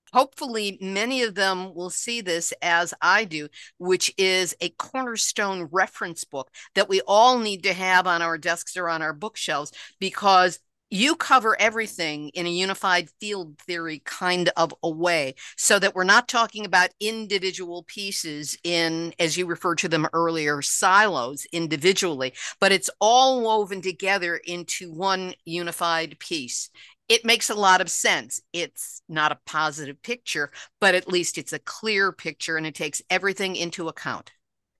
hopefully many of them will see this as I do, which is a cornerstone reference book that we all need to have on our desks or on our bookshelves, because you cover everything in a unified field theory kind of a way, so that we're not talking about individual pieces in, as you referred to them earlier, silos individually, but it's all woven together into one unified piece. It makes a lot of sense. It's not a positive picture, but at least it's a clear picture and it takes everything into account.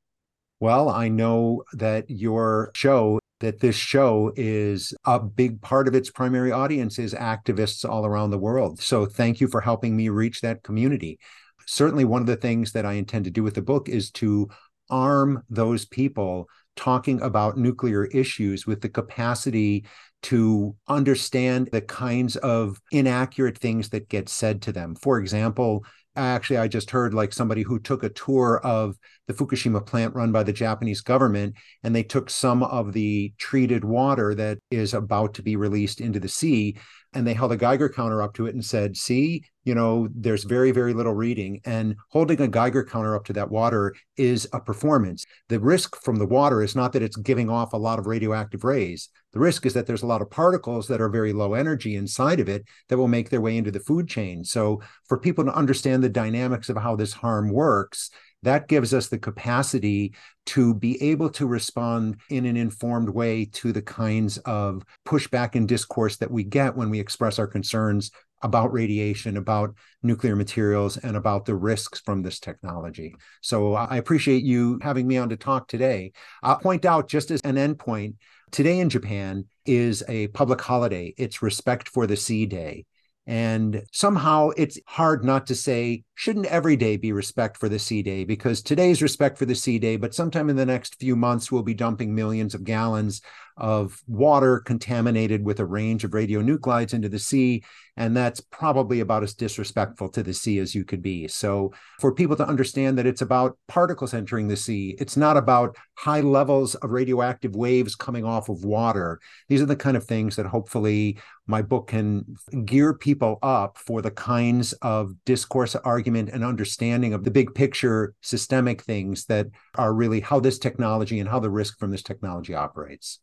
Well, I know that your show, that this show is a big part of its primary audience is activists all around the world. So thank you for helping me reach that community. Certainly one of the things that I intend to do with the book is to arm those people talking about nuclear issues with the capacity to understand the kinds of inaccurate things that get said to them. For example, actually, I just heard like somebody who took a tour of the Fukushima plant run by the Japanese government, and they took some of the treated water that is about to be released into the sea, and they held a Geiger counter up to it and said, see, you know, there's very, very little reading. And holding a Geiger counter up to that water is a performance. The risk from the water is not that it's giving off a lot of radioactive rays. The risk is that there's a lot of particles that are very low energy inside of it that will make their way into the food chain. So for people to understand the dynamics of how this harm works, that gives us the capacity to be able to respond in an informed way to the kinds of pushback and discourse that we get when we express our concerns about radiation, about nuclear materials, and about the risks from this technology. So I appreciate you having me on to talk today. I'll point out, just as an endpoint, today in Japan is a public holiday. It's Respect for the Sea Day. And somehow it's hard not to say, shouldn't every day be Respect for the Sea Day? Because today's Respect for the Sea Day, but sometime in the next few months, we'll be dumping millions of gallons of water contaminated with a range of radionuclides into the sea. And that's probably about as disrespectful to the sea as you could be. So for people to understand that it's about particles entering the sea, it's not about high levels of radioactive waves coming off of water. These are the kind of things that hopefully my book can gear people up for the kinds of discourse, argument, and understanding of the big picture systemic things that are really how this technology and how the risk from this technology operates.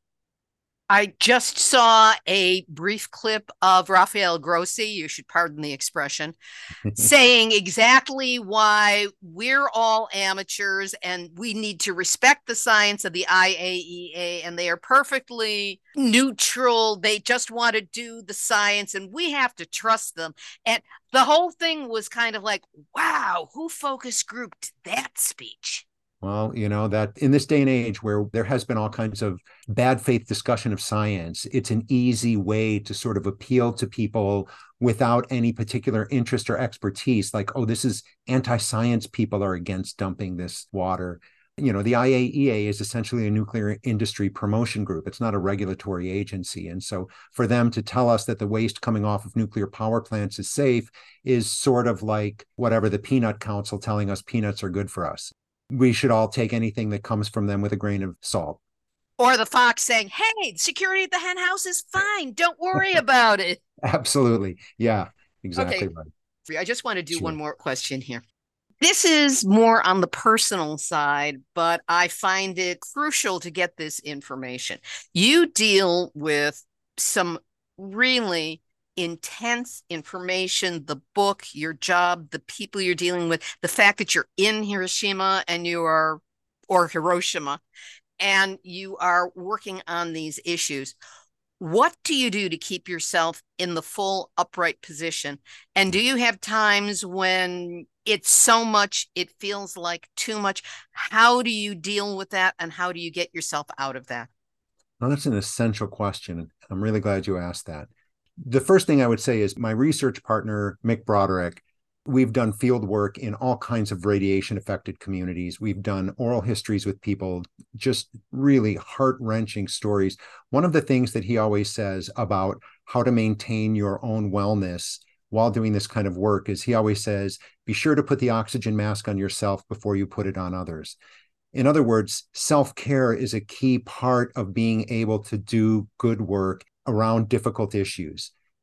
I just saw a brief clip of Rafael Grossi, you should pardon the expression, saying exactly why we're all amateurs and we need to respect the science of the I A E A, and they are perfectly neutral. They just want to do the science and we have to trust them. And the whole thing was kind of like, wow, who focus grouped that speech? Well, you know, that in this day and age where there has been all kinds of bad faith discussion of science, it's an easy way to sort of appeal to people without any particular interest or expertise. Like, oh, this is anti-science people are against dumping this water. You know, the I A E A is essentially a nuclear industry promotion group. It's not a regulatory agency. And so for them to tell us that the waste coming off of nuclear power plants is safe is sort of like whatever the Peanut Council telling us peanuts are good for us. We should all take anything that comes from them with a grain of salt. Or the fox saying, hey, security at the hen house is fine. Don't worry about it. Absolutely. Yeah, exactly okay. right. I just want to do Sure. one more question here. This is more on the personal side, but I find it crucial to get this information. You deal with some really intense information, the book, your job, the people you're dealing with, the fact that you're in Hiroshima and you are, or Hiroshima, and you are working on these issues. What do you do to keep yourself in the full upright position? And do you have times when it's so much, it feels like too much? How do you deal with that? And how do you get yourself out of that? Well, that's an essential question. I'm really glad you asked that. The first thing I would say is my research partner, Mick Broderick, we've done field work in all kinds of radiation affected communities. We've done oral histories with people, just really heart-wrenching stories. One of the things that he always says about how to maintain your own wellness while doing this kind of work is he always says, be sure to put the oxygen mask on yourself before you put it on others. In other words, self-care is a key part of being able to do good work around difficult issues.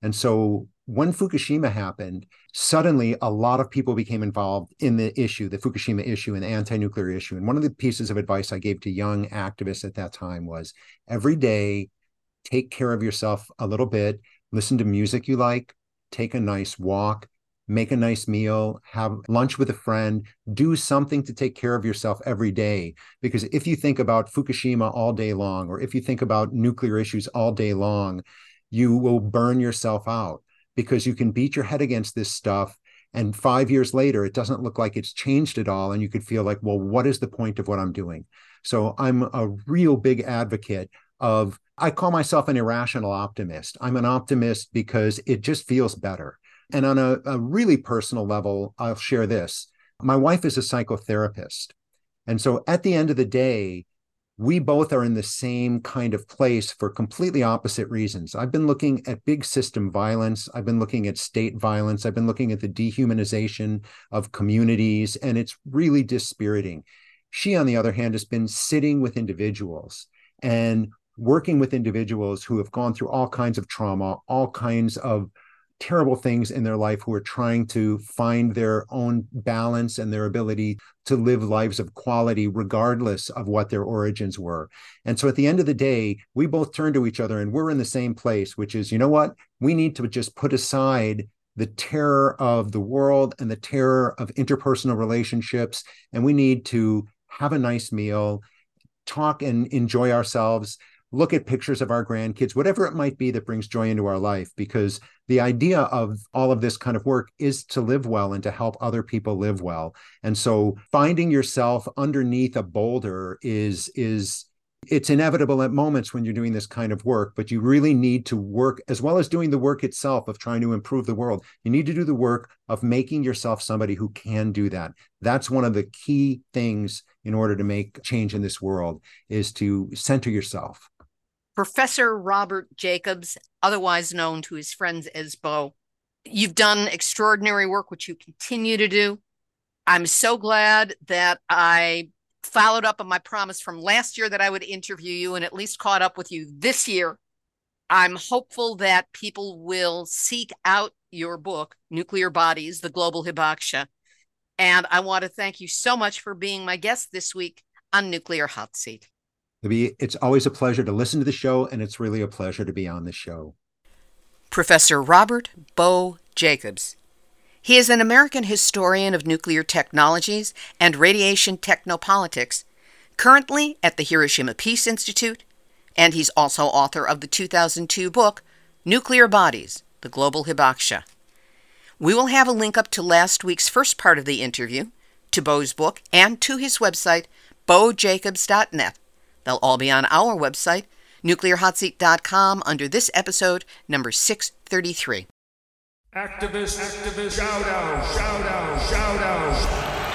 And so when Fukushima happened, suddenly a lot of people became involved in the issue, the Fukushima issue and the anti-nuclear issue. And one of the pieces of advice I gave to young activists at that time was every day, take care of yourself a little bit, listen to music you like, take a nice walk, make a nice meal, have lunch with a friend, do something to take care of yourself every day. Because if you think about Fukushima all day long, or if you think about nuclear issues all day long, you will burn yourself out, because you can beat your head against this stuff. And five years later, it doesn't look like it's changed at all. And you could feel like, well, what is the point of what I'm doing? So I'm a real big advocate of, I call myself an irrational optimist. I'm an optimist because it just feels better. And on a, a really personal level, I'll share this. My wife is a psychotherapist. And so at the end of the day, we both are in the same kind of place for completely opposite reasons. I've been looking at big system violence. I've been looking at state violence. I've been looking at the dehumanization of communities, and it's really dispiriting. She, on the other hand, has been sitting with individuals and working with individuals who have gone through all kinds of trauma, all kinds of terrible things in their life, who are trying to find their own balance and their ability to live lives of quality, regardless of what their origins were. And so at the end of the day, we both turn to each other and we're in the same place, which is, you know what? We need to just put aside the terror of the world and the terror of interpersonal relationships. And we need to have a nice meal, talk and enjoy ourselves, look at pictures of our grandkids, whatever it might be that brings joy into our life, because the idea of all of this kind of work is to live well and to help other people live well. And so finding yourself underneath a boulder is, is it's inevitable at moments when you're doing this kind of work, but you really need to work, as well as doing the work itself of trying to improve the world. You need to do the work of making yourself somebody who can do that. That's one of the key things in order to make change in this world, is to center yourself. Professor Robert Jacobs, otherwise known to his friends as Bo, you've done extraordinary work, which you continue to do. I'm so glad that I followed up on my promise from last year that I would interview you and at least caught up with you this year. I'm hopeful that people will seek out your book, Nuclear Bodies, The Global Hibakusha. And I want to thank you so much for being my guest this week on Nuclear Hot Seat. It's always a pleasure to listen to the show, and it's really a pleasure to be on the show. Professor Robert Bo Jacobs. He is an American historian of nuclear technologies and radiation technopolitics, currently at the Hiroshima Peace Institute, and he's also author of the two thousand two book, Nuclear Bodies, The Global Hibakusha. We will have a link up to last week's first part of the interview, to Bo's book, and to his website, bo jacobs dot net. They'll all be on our website, nuclear hot seat dot com, under this episode, number six thirty-three. Activist, activist, shout out, shout out, shout out.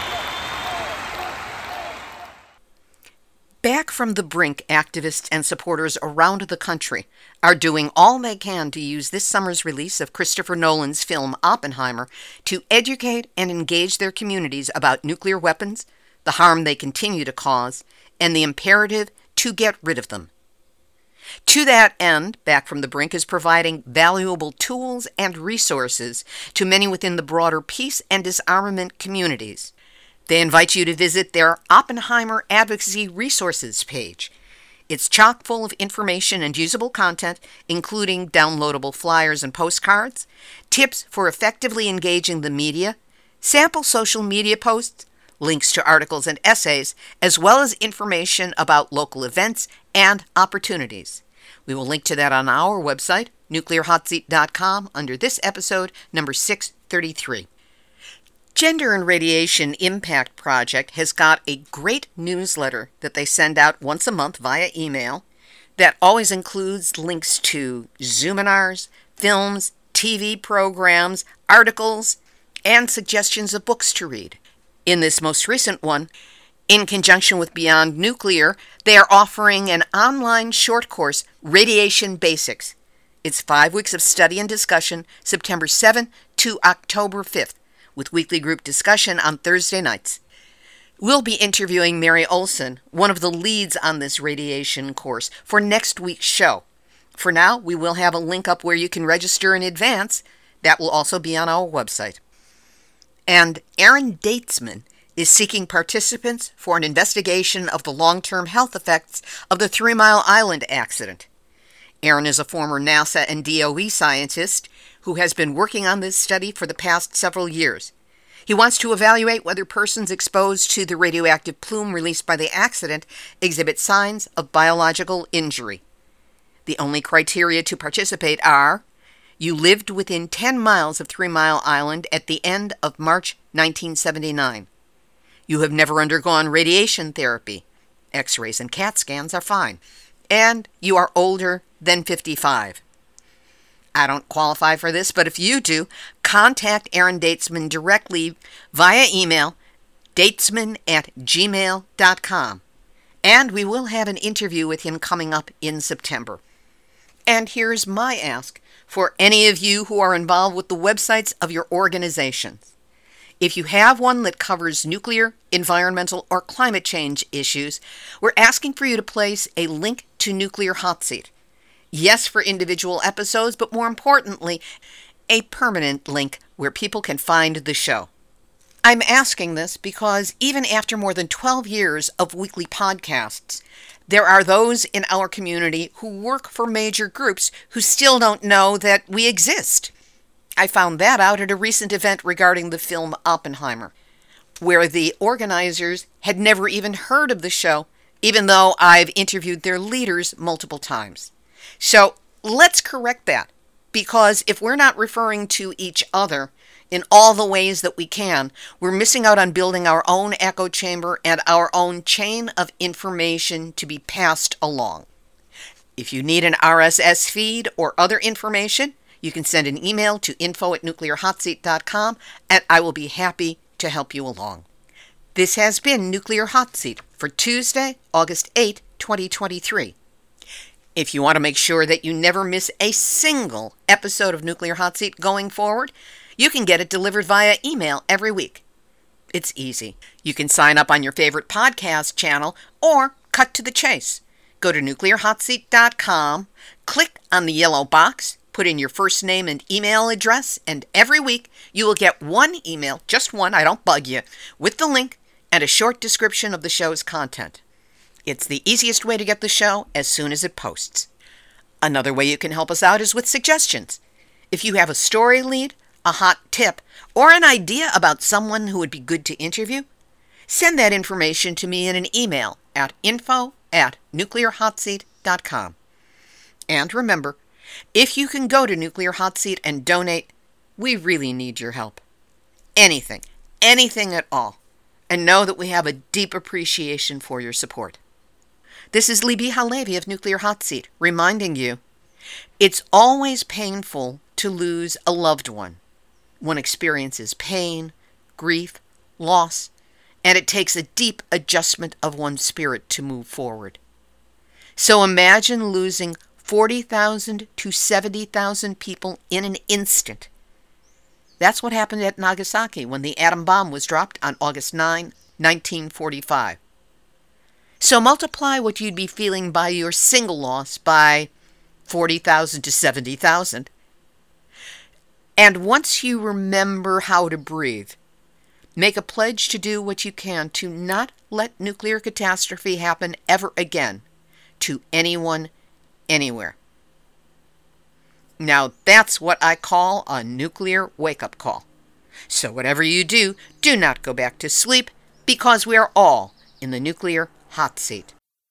Back from the brink, activists and supporters around the country are doing all they can to use this summer's release of Christopher Nolan's film Oppenheimer to educate and engage their communities about nuclear weapons, the harm they continue to cause, and the imperative to get rid of them. To that end, Back from the Brink is providing valuable tools and resources to many within the broader peace and disarmament communities. They invite you to visit their Oppenheimer Advocacy Resources page. It's chock full of information and usable content, including downloadable flyers and postcards, tips for effectively engaging the media, sample social media posts, links to articles and essays, as well as information about local events and opportunities. We will link to that on our website, nuclear hot seat dot com, under this episode, number six thirty-three. Gender and Radiation Impact Project has got a great newsletter that they send out once a month via email that always includes links to Zoominars, films, T V programs, articles, and suggestions of books to read. In this most recent one, in conjunction with Beyond Nuclear, they are offering an online short course, Radiation Basics. It's five weeks of study and discussion, September seventh to October fifth, with weekly group discussion on Thursday nights. We'll be interviewing Mary Olson, one of the leads on this radiation course, for next week's show. For now, we will have a link up where you can register in advance. That will also be on our website. And Aaron Datesman is seeking participants for an investigation of the long-term health effects of the Three Mile Island accident. Aaron is a former NASA and D O E scientist who has been working on this study for the past several years. He wants to evaluate whether persons exposed to the radioactive plume released by the accident exhibit signs of biological injury. The only criteria to participate are: you lived within ten miles of Three Mile Island at the end of March nineteen seventy-nine. You have never undergone radiation therapy. X-rays and CAT scans are fine. And you are older than fifty-five. I don't qualify for this, but if you do, contact Aaron Datesman directly via email, datesman at gmail dot com. And we will have an interview with him coming up in September. And here's my ask for any of you who are involved with the websites of your organizations. If you have one that covers nuclear, environmental, or climate change issues, we're asking for you to place a link to Nuclear Hot Seat. Yes, for individual episodes, but more importantly, a permanent link where people can find the show. I'm asking this because even after more than twelve years of weekly podcasts, there are those in our community who work for major groups who still don't know that we exist. I found that out at a recent event regarding the film Oppenheimer, where the organizers had never even heard of the show, even though I've interviewed their leaders multiple times. So let's correct that, because if we're not referring to each other in all the ways that we can, we're missing out on building our own echo chamber and our own chain of information to be passed along. If you need an R S S feed or other information, you can send an email to info at nuclear hot seat dot com, and I will be happy to help you along. This has been Nuclear Hot Seat for Tuesday, August eighth, twenty twenty-three. If you want to make sure that you never miss a single episode of Nuclear Hot Seat going forward, you can get it delivered via email every week. It's easy. You can sign up on your favorite podcast channel or cut to the chase. Go to nuclear hot seat dot com, click on the yellow box, put in your first name and email address, and every week you will get one email, just one, I don't bug you, with the link and a short description of the show's content. It's the easiest way to get the show as soon as it posts. Another way you can help us out is with suggestions. If you have a story lead, a hot tip, or an idea about someone who would be good to interview, send that information to me in an email at info at nuclear hot seat dot com. And remember, if you can go to Nuclear Hot Seat and donate, we really need your help. Anything, anything at all. And know that we have a deep appreciation for your support. This is Libby Halevi of Nuclear Hot Seat, reminding you, it's always painful to lose a loved one. One experiences pain, grief, loss, and it takes a deep adjustment of one's spirit to move forward. So imagine losing forty thousand to seventy thousand people in an instant. That's what happened at Nagasaki when the atom bomb was dropped on August ninth, nineteen forty-five. So multiply what you'd be feeling by your single loss by forty thousand to seventy thousand. And once you remember how to breathe, make a pledge to do what you can to not let nuclear catastrophe happen ever again to anyone, anywhere. Now that's what I call a nuclear wake-up call. So whatever you do, do not go back to sleep, because we are all in the nuclear hot seat.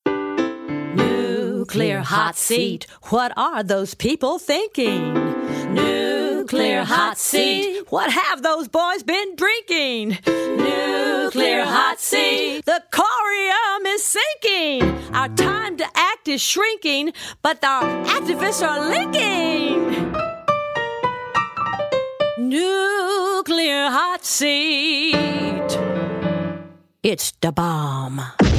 Nuclear hot seat. What are those people thinking? Nuclear hot seat. What have those boys been drinking? Nuclear hot seat. The corium is sinking. Our time to act is shrinking, but our activists are linking. Nuclear hot seat. It's the bomb.